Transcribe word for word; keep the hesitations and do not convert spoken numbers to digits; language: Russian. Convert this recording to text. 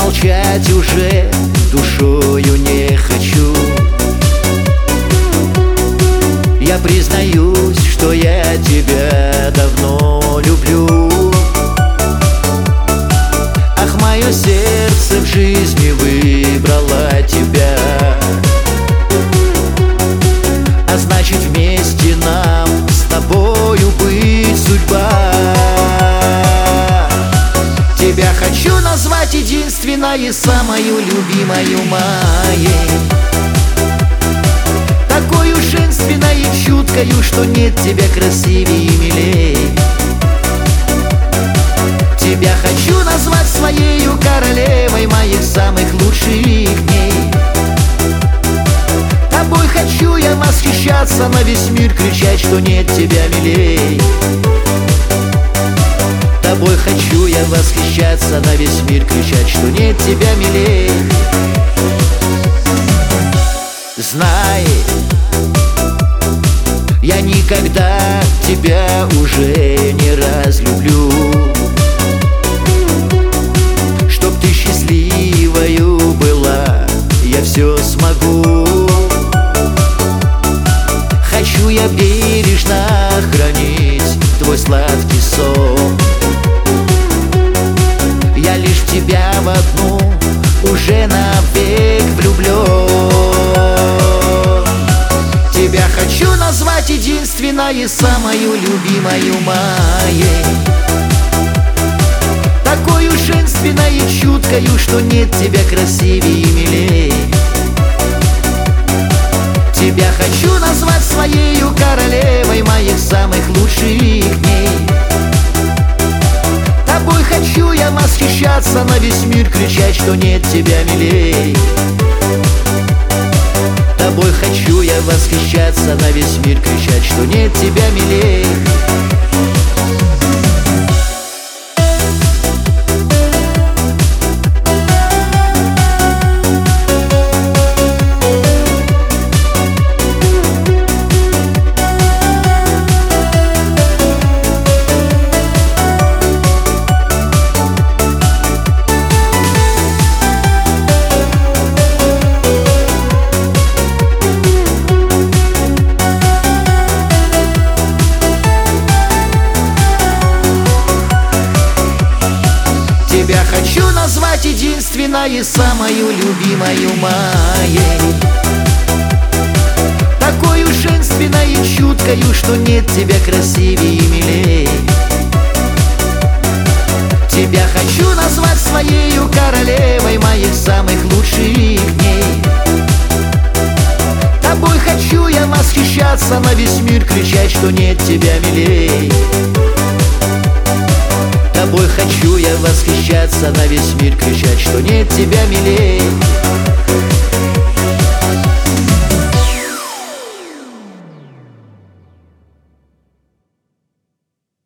молчать уже душою не хочу. Я признаюсь, что я тебя давно люблю. Ах, мое сердце в жизни выбрало тебя, а значит вместе нам с тобою быть судьба. Тебя хочу назвать единственной и самою любимою моей, такою женственной и чуткою, что нет тебя красивее и милей. Тебя хочу назвать своею королевой моих самых лучших дней. Тобой хочу я восхищаться, на весь мир кричать, что нет тебя милей. Тобой хочу я восхищаться, на весь мир кричать, что нет тебя милей. Знай, я никогда тебя уже не разлюблю. Чтоб ты счастливою была, я все смогу. Хочу я бережно хранить твой сладкий сон. Я лишь в тебя в одну уже навек влюблен. Тебя хочу назвать единственной и самою любимою моей, такою женственной и чуткою, что нет тебя красивее и милей. Тебя хочу назвать своею королевой моих самых лучших дней. Тобой хочу я восхищаться, на весь мир кричать, что нет тебя милей. Тобой хочу я восхищаться, на весь мир кричать, что нет тебя милей. Тебя хочу назвать единственной и самою любимою моей, такою женственной и чуткою, что нет тебя красивее и милей. Тебя хочу назвать своею королевой моих самых лучших дней. Тобой хочу я восхищаться, на весь мир кричать, что нет тебя милей. Тобой хочу я восхищаться, на весь мир кричать, что нет тебя милей.